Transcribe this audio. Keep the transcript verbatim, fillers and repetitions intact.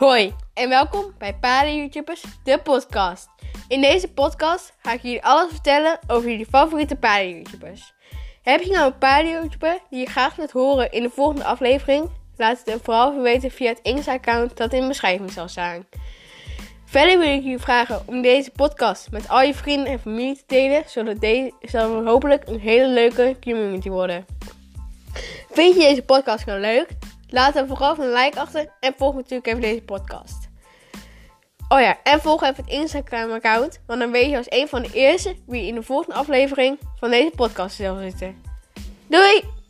Hoi en welkom bij Paarden-YouTubers, de podcast. In deze podcast ga ik jullie alles vertellen over jullie favoriete paarden-YouTubers. Heb je nou een paarden-YouTuber die je graag wilt horen in de volgende aflevering? Laat het dan vooral even weten via het Insta-account dat in de beschrijving zal staan. Verder wil ik jullie vragen om deze podcast met al je vrienden en familie te delen, zodat deze zal hopelijk een hele leuke community worden. Vind je deze podcast nou leuk? Laat dan vooral een like achter en volg natuurlijk even deze podcast. Oh ja, en volg even het Instagram-account, want dan weet je als een van de eerste wie in de volgende aflevering van deze podcast zal zitten. Doei!